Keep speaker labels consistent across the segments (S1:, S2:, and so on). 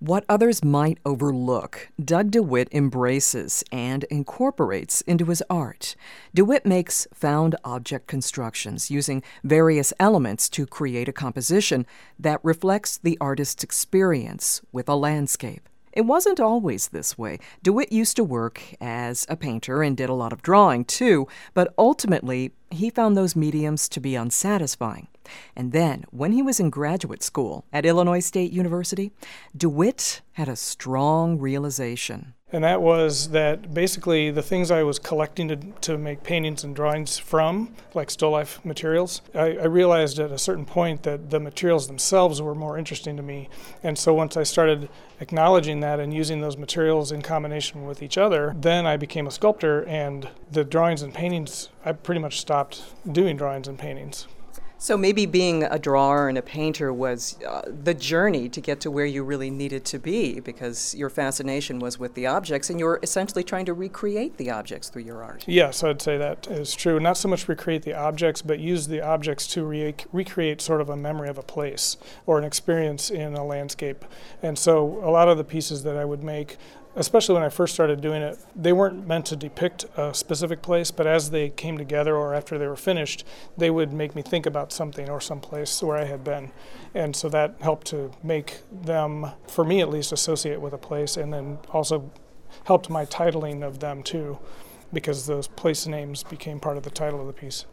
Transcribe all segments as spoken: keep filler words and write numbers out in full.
S1: What others might overlook, Doug DeWitt embraces and incorporates into his art. DeWitt makes found object constructions using various elements to create a composition that reflects the artist's experience with a landscape. It wasn't always this way. DeWitt used to work as a painter and did a lot of drawing too, but ultimately he found those mediums to be unsatisfying. And then, when he was in graduate school at Illinois State University, DeWitt had a strong realization.
S2: And that was that basically the things I was collecting to, to make paintings and drawings from, like still life materials, I, I realized at a certain point that the materials themselves were more interesting to me. And so once I started acknowledging that and using those materials in combination with each other, then I became a sculptor, and the drawings and paintings, I pretty much stopped doing drawings and paintings.
S1: So maybe being a drawer and a painter was uh, the journey to get to where you really needed to be, because your fascination was with the objects and you were essentially trying to recreate the objects through your art.
S2: Yes, I'd say that is true. Not so much recreate the objects, but use the objects to re- recreate sort of a memory of a place or an experience in a landscape. And so a lot of the pieces that I would make, especially when I first started doing it, they weren't meant to depict a specific place, but as they came together or after they were finished, they would make me think about something or some place where I had been. And so that helped to make them, for me at least, associate with a place, and then also helped my titling of them too, because those place names became part of the title of the piece.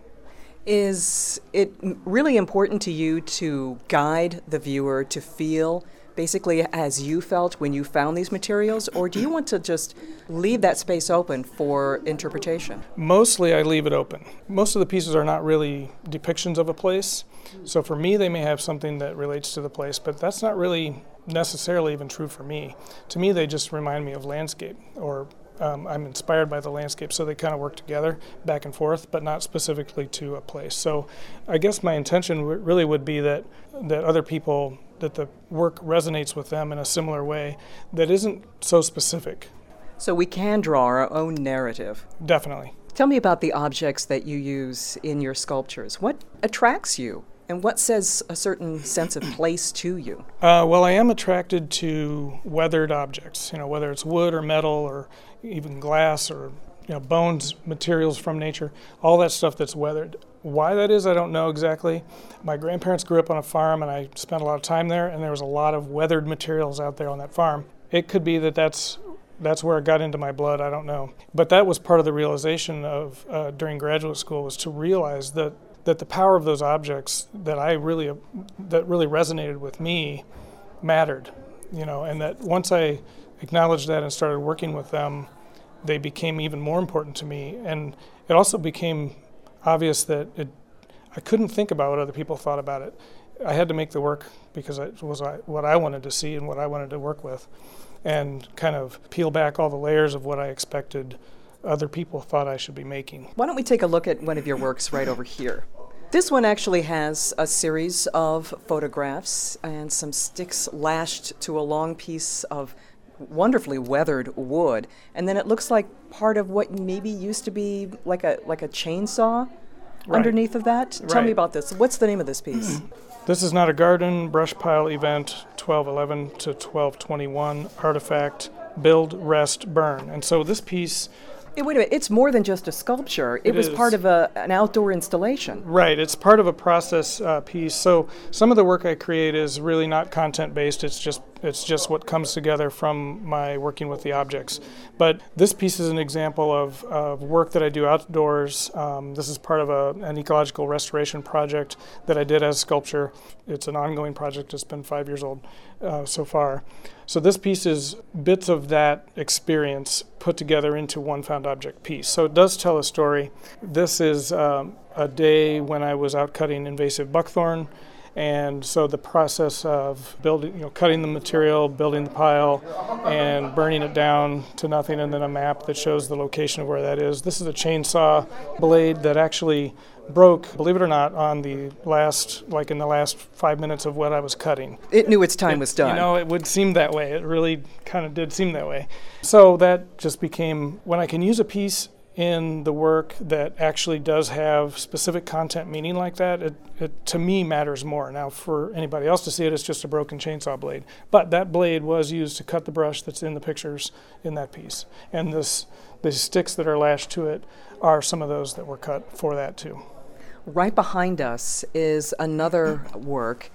S1: Is it really important to you to guide the viewer to feel basically as you felt when you found these materials, or do you want to just leave that space open for interpretation?
S2: Mostly I leave it open. Most of the pieces are not really depictions of a place, so for me they may have something that relates to the place, but that's not really necessarily even true for me. To me they just remind me of landscape, or Um, I'm inspired by the landscape, so they kind of work together back and forth, but not specifically to a place. So I guess my intention w- really would be that that other people, that the work resonates with them in a similar way that isn't so specific.
S1: So we can draw our own narrative.
S2: Definitely.
S1: Tell me about the objects that you use in your sculptures. What attracts you, and what says a certain sense of place to you?
S2: Uh, well, I am attracted to weathered objects, you know, whether it's wood or metal or even glass or, you know, bones, materials from nature, all that stuff that's weathered. Why that is, I don't know exactly. My grandparents grew up on a farm, and I spent a lot of time there, and there was a lot of weathered materials out there on that farm. It could be that that's that's where it got into my blood, I don't know. But that was part of the realization of uh, during graduate school, was to realize that that the power of those objects that I really that really resonated with me mattered, you know, and that once I acknowledged that and started working with them, they became even more important to me. And it also became obvious that it, I couldn't think about what other people thought about it. I had to make the work because it was what I wanted to see and what I wanted to work with, and kind of peel back all the layers of what I expected other people thought I should be making.
S1: Why don't we take a look at one of your works right over here? This one actually has a series of photographs and some sticks lashed to a long piece of wonderfully weathered wood, and then it looks like part of what maybe used to be like a like a chainsaw
S2: Right.
S1: underneath of that. Tell
S2: Right.
S1: me about this. What's the name of this piece?
S2: This is Not a Garden, Brush Pile Event, twelve eleven to twelve twenty-one, Artifact, Build, Rest, Burn. And so this piece...
S1: Hey, wait a minute, it's more than just a sculpture. It,
S2: It
S1: was
S2: is.
S1: part of a, an outdoor installation.
S2: Right, it's part of a process uh, piece. So some of the work I create is really not content-based. It's just it's just what comes together from my working with the objects. But this piece is an example of, of work that I do outdoors. Um, this is part of a, an ecological restoration project that I did as sculpture. It's an ongoing project. It's been five years old uh, so far. So this piece is bits of that experience put together into one found object piece. So it does tell a story. This is um, a day when I was out cutting invasive buckthorn. And so the process of building, you know, cutting the material, building the pile, and burning it down to nothing, and then a map that shows the location of where that is. This is a chainsaw blade that actually broke, believe it or not, on the last, like in the last five minutes of what I was cutting.
S1: It knew its time
S2: It-
S1: was done.
S2: You know, it would seem that way. It really kind of did seem that way. So that just became, when I can use a piece in the work that actually does have specific content meaning like that, it, it to me matters more. Now, for anybody else to see it, it's just a broken chainsaw blade. But that blade was used to cut the brush that's in the pictures in that piece. And this, the sticks that are lashed to it are some of those that were cut for that too.
S1: Right behind us is another work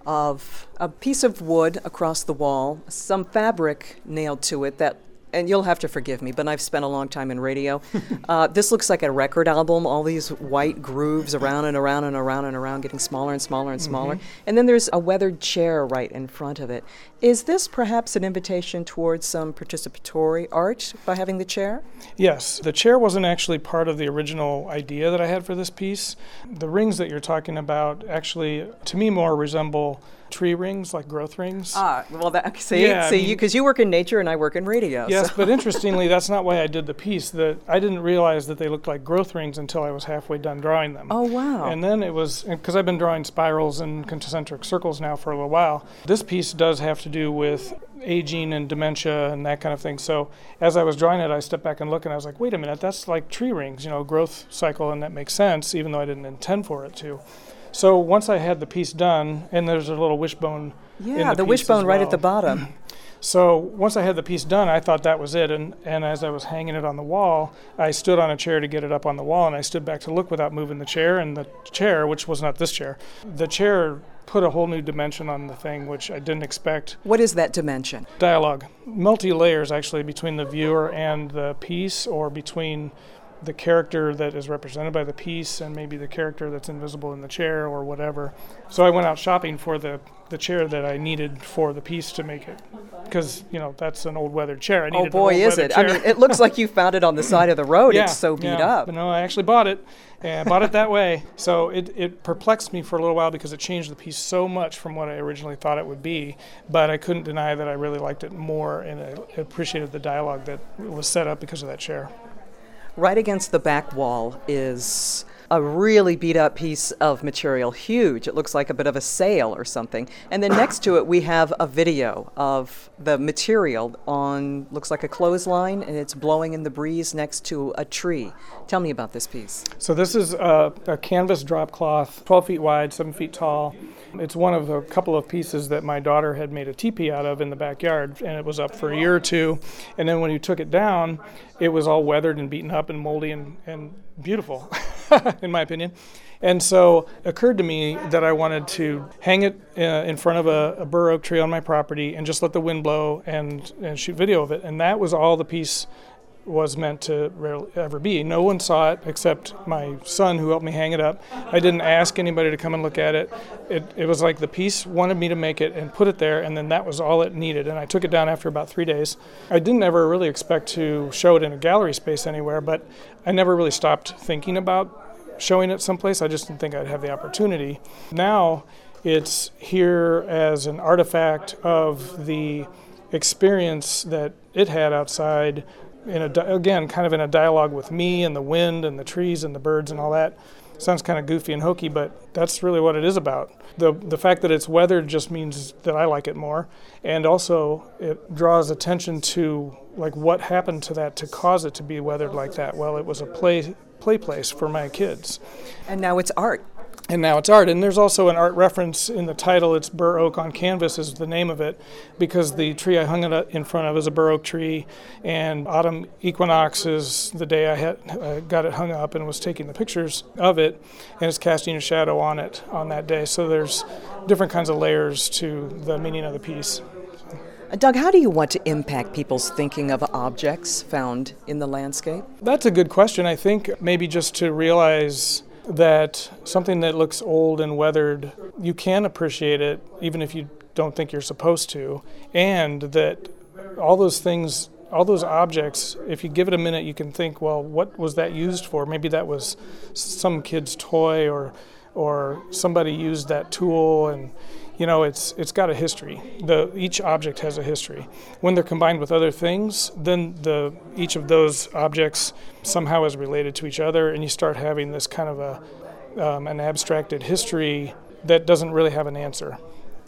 S1: of a piece of wood across the wall, some fabric nailed to it that, and you'll have to forgive me, but I've spent a long time in radio. uh, this looks like a record album, all these white grooves around and around and around and around, getting smaller and smaller and smaller. Mm-hmm. And then there's a weathered chair right in front of it. Is this perhaps an invitation towards some participatory art by having the chair?
S2: Yes. The chair wasn't actually part of the original idea that I had for this piece. The rings that you're talking about actually, to me, more resemble tree rings, like growth rings.
S1: Ah, well, that, see,
S2: yeah,
S1: see,
S2: I mean,
S1: you because you work in nature and I work in radio.
S2: Yes,
S1: so.
S2: But interestingly, that's not why I did the piece. That I didn't realize that they looked like growth rings until I was halfway done drawing them.
S1: Oh, wow.
S2: And then it was, because I've been drawing spirals and concentric circles now for a little while. This piece does have to do with aging and dementia and that kind of thing. So as I was drawing it, I stepped back and looked and I was like, wait a minute, that's like tree rings, you know, growth cycle, and that makes sense, even though I didn't intend for it to. So once I had the piece done, and there's a little wishbone
S1: yeah,
S2: in the,
S1: the
S2: piece
S1: wishbone
S2: as
S1: right
S2: well.
S1: at the bottom.
S2: So once I had the piece done, I thought that was it. And, and as I was hanging it on the wall, I stood on a chair to get it up on the wall, and I stood back to look without moving the chair. And the chair, which was not this chair, the chair put a whole new dimension on the thing, which I didn't expect.
S1: What is that dimension?
S2: Dialogue. Multi-layers, actually, between the viewer and the piece, or between the character that is represented by the piece and maybe the character that's invisible in the chair or whatever. So I went out shopping for the, the chair that I needed for the piece to make it, because, you know, that's an old weathered chair. I needed
S1: oh boy,
S2: an old
S1: is it.
S2: chair.
S1: I mean, it looks like you found it on the side of the road.
S2: Yeah,
S1: it's so beat
S2: yeah.
S1: up.
S2: But no, I actually bought it, and I bought it that way. So it, it perplexed me for a little while because it changed the piece so much from what I originally thought it would be. But I couldn't deny that I really liked it more, and I appreciated the dialogue that was set up because of that chair.
S1: Right against the back wall is a really beat up piece of material, huge. It looks like a bit of a sail or something. And then next to it we have a video of the material on, looks like a clothesline, and it's blowing in the breeze next to a tree. Tell me about this piece.
S2: So this is a, a canvas drop cloth, twelve feet wide, seven feet tall. It's one of a couple of pieces that my daughter had made a teepee out of in the backyard, and it was up for a year or two. And then when you took it down, it was all weathered and beaten up and moldy and, and beautiful, in my opinion. And so it occurred to me that I wanted to hang it uh, in front of a, a bur oak tree on my property and just let the wind blow and, and shoot video of it. And that was all the piece was meant to rarely ever be. No one saw it except my son, who helped me hang it up. I didn't ask anybody to come and look at it. It, it was like the piece wanted me to make it and put it there, and then that was all it needed. And I took it down after about three days. I didn't ever really expect to show it in a gallery space anywhere, but I never really stopped thinking about showing it someplace. I just didn't think I'd have the opportunity. Now it's here as an artifact of the experience that it had outside, in a, again, kind of in a dialogue with me and the wind and the trees and the birds and all that. Sounds kind of goofy and hokey, but that's really what it is about. The the fact that it's weathered just means that I like it more, and also it draws attention to like what happened to that to cause it to be weathered like that. Well, it was a play play place for my kids.
S1: And now it's art.
S2: And now it's art. And there's also an art reference in the title. It's Bur Oak on Canvas is the name of it, because the tree I hung it in front of is a bur oak tree, and autumn equinox is the day I had uh, got it hung up and was taking the pictures of it, and it's casting a shadow on it on that day. So there's different kinds of layers to the meaning of the piece.
S1: Uh, Doug, how do you want to impact people's thinking of objects found in the landscape?
S2: That's a good question. I think maybe just to realize that something that looks old and weathered, you can appreciate it even if you don't think you're supposed to, and that all those things, all those objects, if you give it a minute, you can think, well, what was that used for? Maybe that was some kid's toy, or or somebody used that tool, and you know, it's it's got a history. The each object has a history. When they're combined with other things, then the each of those objects somehow is related to each other, and you start having this kind of a um, an abstracted history that doesn't really have an answer.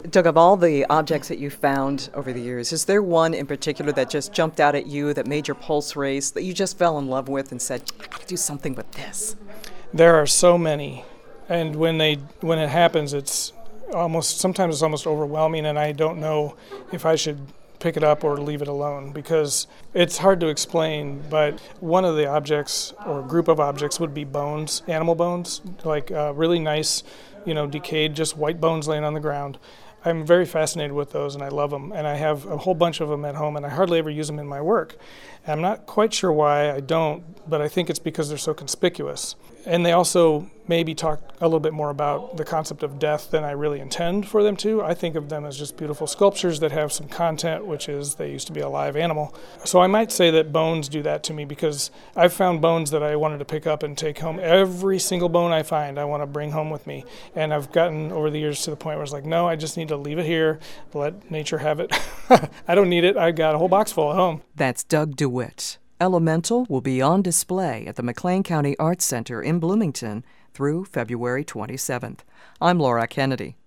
S1: Doug, of all the objects that you found over the years, is there one in particular that just jumped out at you, that made your pulse race, that you just fell in love with and said, I could do something with this?
S2: There are so many. And when they when it happens, it's almost sometimes it's almost overwhelming, and I don't know if I should pick it up or leave it alone because it's hard to explain. But one of the objects or group of objects would be bones, animal bones, like uh, really nice, you know, decayed, just white bones laying on the ground. I'm very fascinated with those, and I love them, and I have a whole bunch of them at home, and I hardly ever use them in my work. I'm not quite sure why I don't, but I think it's because they're so conspicuous. And they also maybe talk a little bit more about the concept of death than I really intend for them to. I think of them as just beautiful sculptures that have some content, which is they used to be a live animal. So I might say that bones do that to me because I've found bones that I wanted to pick up and take home. Every single bone I find, I want to bring home with me. And I've gotten over the years to the point where it's like, no, I just need to leave it here, let nature have it. I don't need it. I've got a whole box full at home.
S1: That's Doug DeWitt. Elemental will be on display at the McLean County Arts Center in Bloomington through February twenty-seventh. I'm Laura Kennedy.